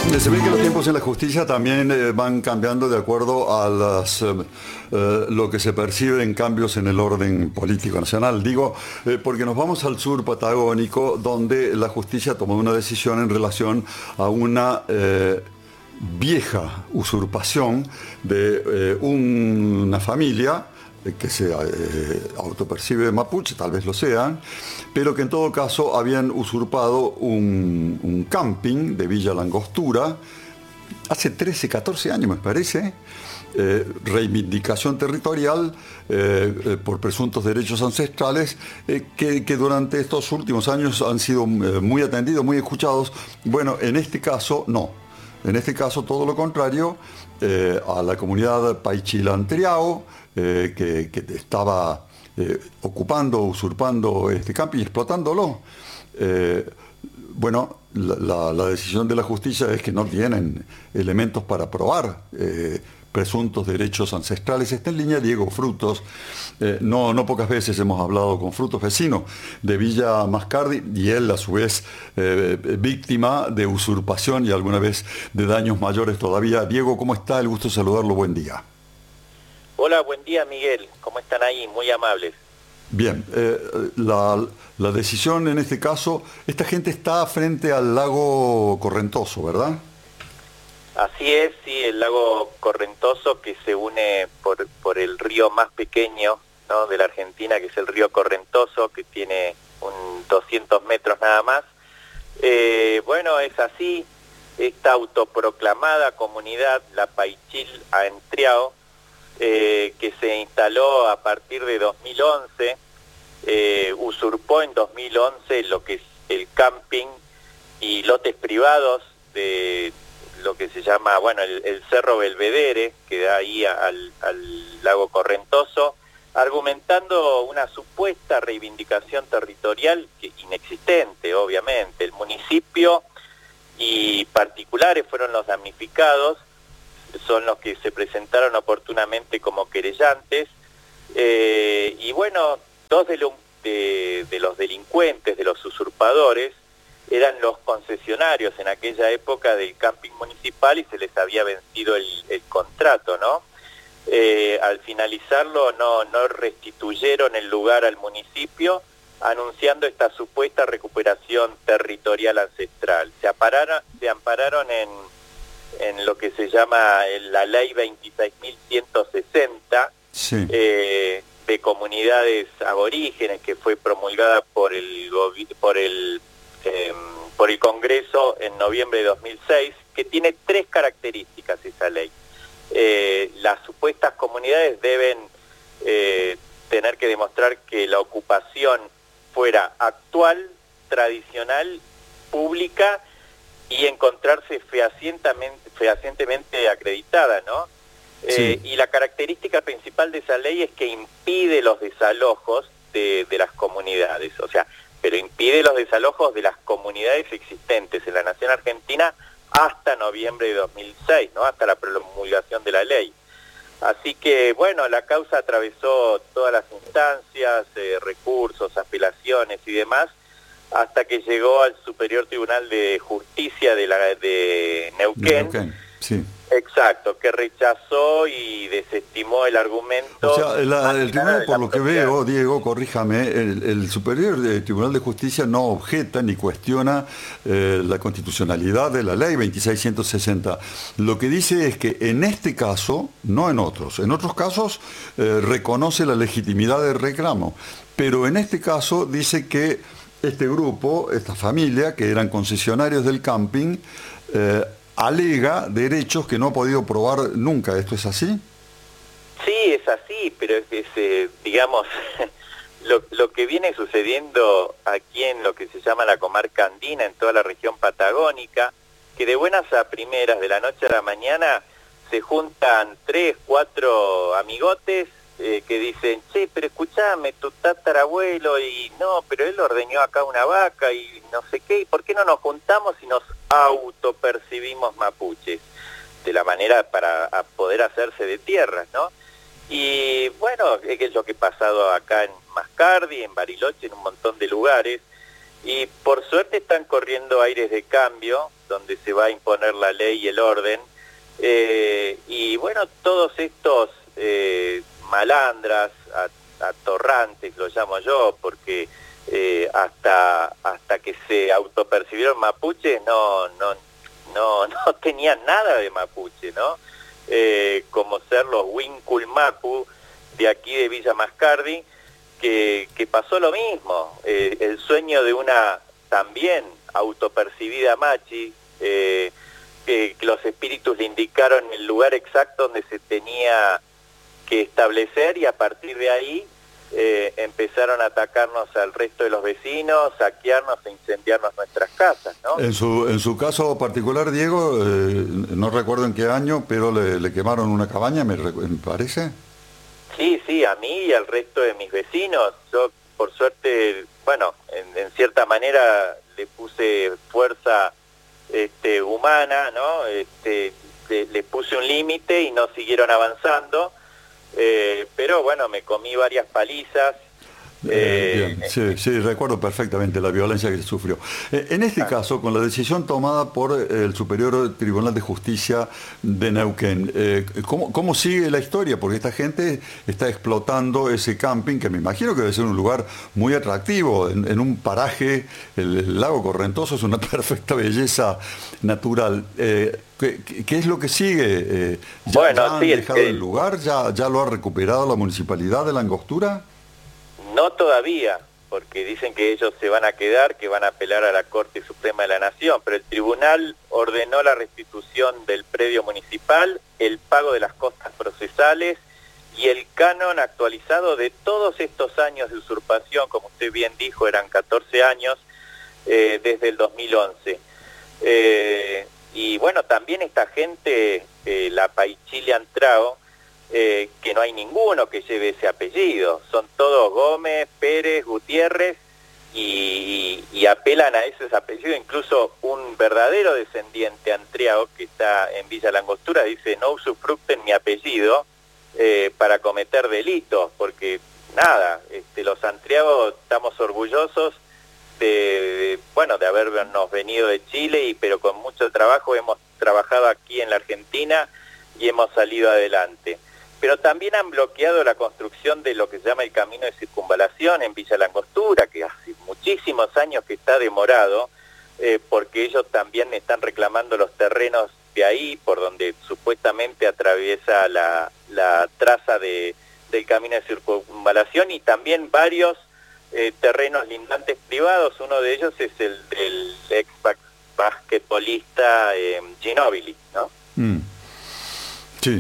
Se ve que los tiempos en la justicia también van cambiando de acuerdo a lo que se percibe en cambios en el orden político nacional. Digo, porque nos vamos al sur patagónico, donde la justicia tomó una decisión en relación a una vieja usurpación de una familia que se autopercibe mapuche, tal vez lo sean, pero que en todo caso habían usurpado un camping de Villa Langostura hace 13, 14 años, me parece. Reivindicación territorial por presuntos derechos ancestrales que durante estos últimos años han sido muy atendidos, muy escuchados. Bueno, en este caso no. En este caso todo lo contrario, a la comunidad Paichilantriao, que estaba ocupando, usurpando este camping y explotándolo. Bueno, la decisión de la justicia es que no tienen elementos para probar presuntos derechos ancestrales. Está en línea Diego Frutos. No pocas veces hemos hablado con Frutos, vecino de Villa Mascardi, y él a su vez víctima de usurpación y alguna vez de daños mayores todavía. Diego, ¿cómo está? El gusto de saludarlo. Buen día. Hola, buen día, Miguel. ¿Cómo están ahí? Muy amables. Bien, la decisión en este caso, esta gente está frente al lago Correntoso, ¿verdad? Así es, sí, el lago Correntoso, que se une por el río más pequeño, ¿no?, de la Argentina, que es el río Correntoso, que tiene 200 metros nada más. Bueno, es así, esta autoproclamada comunidad, la Paichil Antriao, que se instaló a partir de 2011, usurpó en 2011 lo que es el camping y lotes privados de lo que se llama, bueno, el Cerro Belvedere, que da ahí al lago Correntoso, argumentando una supuesta reivindicación territorial que inexistente, obviamente. El municipio y particulares fueron los damnificados, son los que se presentaron oportunamente como querellantes, y bueno, dos de los delincuentes, de los usurpadores, eran los concesionarios en aquella época del camping municipal y se les había vencido el contrato, ¿no? Al finalizarlo no restituyeron el lugar al municipio, anunciando esta supuesta recuperación territorial ancestral. Se ampararon en lo que se llama la ley 26.160, sí, de comunidades aborígenes, que fue promulgada por el Congreso en noviembre de 2006, que tiene tres características esa ley. Las supuestas comunidades deben tener que demostrar que la ocupación fuera actual, tradicional, pública y encontrarse fehacientemente acreditada, ¿no? Sí. Y la característica principal de esa ley es que impide los desalojos de las comunidades, o sea, pero impide los desalojos de las comunidades existentes en la Nación Argentina hasta noviembre de 2006, ¿no?, hasta la promulgación de la ley. Así que, bueno, la causa atravesó todas las instancias, recursos, apelaciones y demás, hasta que llegó al Superior Tribunal de Justicia de Neuquén. Sí. Exacto, que rechazó y desestimó el argumento. O sea, el tribunal, por lo que veo, Diego, corríjame, el Superior Tribunal de Justicia no objeta ni cuestiona la constitucionalidad de la ley 26.160. Lo que dice es que en este caso, no en otros casos reconoce la legitimidad del reclamo, pero en este caso dice que este grupo, esta familia, que eran concesionarios del camping, alega derechos que no ha podido probar nunca. ¿Esto es así? Sí, es así, pero digamos, lo que viene sucediendo aquí en lo que se llama la comarca andina, en toda la región patagónica, que de buenas a primeras, de la noche a la mañana, se juntan 3, 4 amigotes que dicen, che, pero escuchame, tu tatarabuelo, y no, pero él ordeñó acá una vaca y no sé qué, ¿y por qué no nos juntamos y nos autopercibimos mapuches? De la manera para poder hacerse de tierras, ¿no? Y bueno, es lo que ha pasado acá en Mascardi, en Bariloche, en un montón de lugares, Y por suerte están corriendo aires de cambio, donde se va a imponer la ley y el orden. Y bueno, todos estos malandras, atorrantes, lo llamo yo, porque hasta que se autopercibieron mapuches no tenían nada de mapuche, ¿no? Como ser los Winculmapu de aquí de Villa Mascardi, que pasó lo mismo, el sueño de una también autopercibida machi, que los espíritus le indicaron el lugar exacto donde se tenía que establecer, y a partir de ahí empezaron a atacarnos al resto de los vecinos, saquearnos e incendiarnos nuestras casas, ¿no? En su caso particular, Diego, no recuerdo en qué año, pero le quemaron una cabaña, me parece. Sí, a mí y al resto de mis vecinos. Yo, por suerte, bueno, en cierta manera le puse fuerza humana, ¿no? Le puse un límite y no siguieron avanzando, pero bueno, me comí varias palizas. Bien, sí, recuerdo perfectamente la violencia que se sufrió. En este caso, con la decisión tomada por el Superior Tribunal de Justicia de Neuquén, ¿cómo sigue la historia? Porque esta gente está explotando ese camping, que me imagino que debe ser un lugar muy atractivo, en un paraje. El lago Correntoso es una perfecta belleza natural. ¿Qué es lo que sigue? ¿Ya han dejado el lugar? ¿Ya lo ha recuperado la Municipalidad de La Angostura? No todavía, porque dicen que ellos se van a quedar, que van a apelar a la Corte Suprema de la Nación, pero el tribunal ordenó la restitución del predio municipal, el pago de las costas procesales y el canon actualizado de todos estos años de usurpación. Como usted bien dijo, eran 14 años desde el 2011. Y bueno, también esta gente, la Paichile Antrao, que no hay ninguno que lleve ese apellido, son todos Gómez, Pérez, Gutiérrez, y apelan a esos apellidos. Incluso un verdadero descendiente Antriao, que está en Villa La Angostura, dice: no usufructen mi apellido para cometer delitos, porque nada, los Antriao estamos orgullosos de habernos venido de Chile, pero con mucho trabajo hemos trabajado aquí en la Argentina y hemos salido adelante. Pero también han bloqueado la construcción de lo que se llama el camino de circunvalación en Villa La Angostura, que hace muchísimos años que está demorado, porque ellos también están reclamando los terrenos de ahí, por donde supuestamente atraviesa la traza del camino de circunvalación, y también varios terrenos lindantes privados. Uno de ellos es el del ex basquetbolista Ginóbili, ¿no? Sí,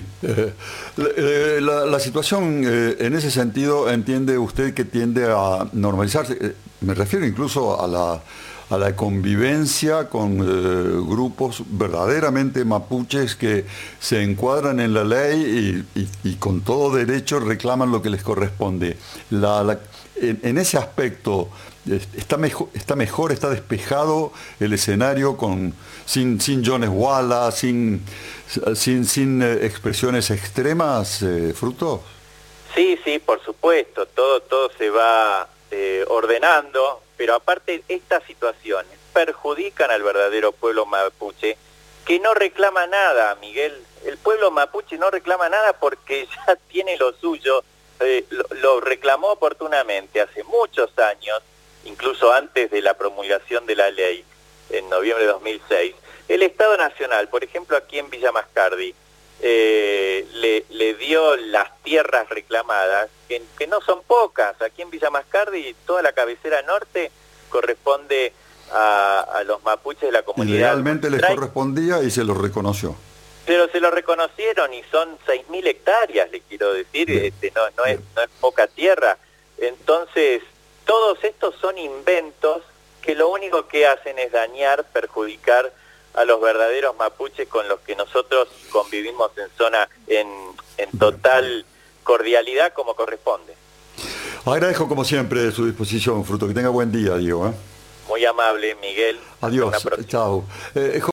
la situación en ese sentido, entiende usted que tiende a normalizarse. Me refiero incluso a la convivencia con grupos verdaderamente mapuches que se encuadran en la ley y con todo derecho reclaman lo que les corresponde. En ese aspecto, ¿está mejor, está despejado el escenario sin Jones Walla, sin expresiones extremas, Fruto? Sí, por supuesto, todo se va ordenando, pero aparte estas situaciones perjudican al verdadero pueblo mapuche, que no reclama nada, Miguel. El pueblo mapuche no reclama nada porque ya tiene lo suyo, lo reclamó oportunamente hace muchos años, incluso antes de la promulgación de la ley, en noviembre de 2006. El Estado Nacional, por ejemplo, aquí en Villa Mascardi, le dio las tierras reclamadas, que no son pocas. Aquí en Villa Mascardi, toda la cabecera norte corresponde a los mapuches de la comunidad. Idealmente les correspondía y se los reconoció. Pero se lo reconocieron y son 6.000 hectáreas, le quiero decir, no es poca tierra. Entonces, todos estos son inventos que lo único que hacen es dañar, perjudicar a los verdaderos mapuches con los que nosotros convivimos en total cordialidad como corresponde. Agradezco como siempre su disposición, Fruto. Que tenga buen día, Diego. Muy amable, Miguel. Adiós, chao.